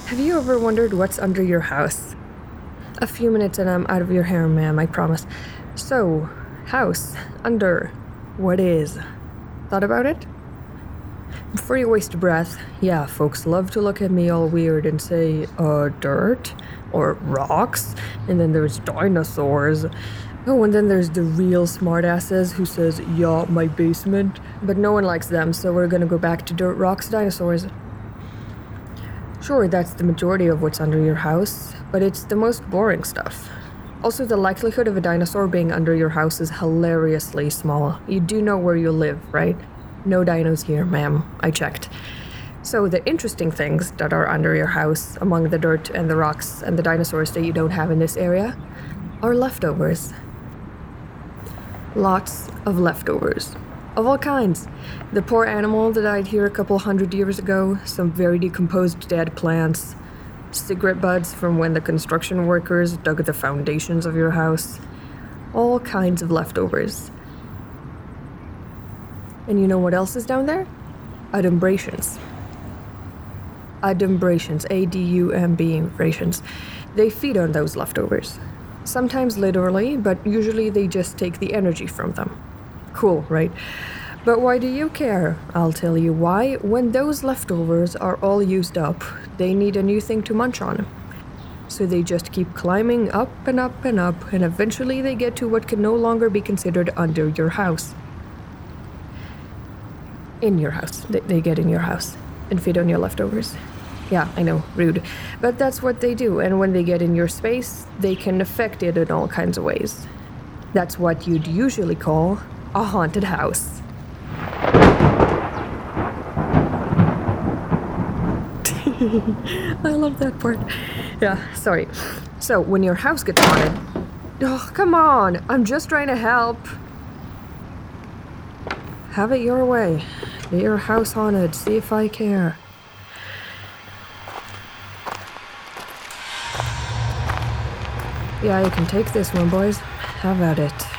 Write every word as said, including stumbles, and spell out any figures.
Have you ever wondered what's under your house? A few minutes and I'm out of your hair, ma'am, I promise. So, house, under, what is? Thought about it? Before you waste a breath, yeah, folks love to look at me all weird and say, uh, dirt? Or rocks? And then there's dinosaurs. Oh, and then there's the real smartasses who says, yeah, my basement. But no one likes them, so we're gonna go back to dirt, rocks, dinosaurs. Sure, that's the majority of what's under your house, but it's the most boring stuff. Also, the likelihood of a dinosaur being under your house is hilariously small. You do know where you live, right? No dinos here, ma'am. I checked. So the interesting things that are under your house, among the dirt and the rocks and the dinosaurs that you don't have in this area, are leftovers. Lots of leftovers. Of all kinds. The poor animal that died here a couple hundred years ago, some very decomposed dead plants, cigarette butts from when the construction workers dug the foundations of your house. All kinds of leftovers. And you know what else is down there? Adumbrations. Adumbrations, A D U M B rations. They feed on those leftovers. Sometimes literally, but usually they just take the energy from them. Cool, right? But why do you care? I'll tell you why. When those leftovers are all used up, they need a new thing to munch on. So they just keep climbing up and up and up, and eventually they get to what can no longer be considered under your house. In your house. They, they get in your house and feed on your leftovers. Yeah, I know, rude. But that's what they do, and when they get in your space, they can affect it in all kinds of ways. That's what you'd usually call a haunted house. I love that part. Yeah, sorry. So, when your house gets haunted... Oh, come on! I'm just trying to help. Have it your way. Get your house haunted. See if I care. Yeah, you can take this one, boys. Have at it.